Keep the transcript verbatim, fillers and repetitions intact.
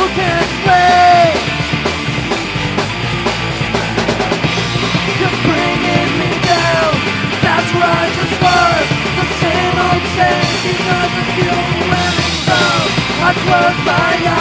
can explain. You're bringing me down. That's where I just was. The same old same because of you and so I close my eyes.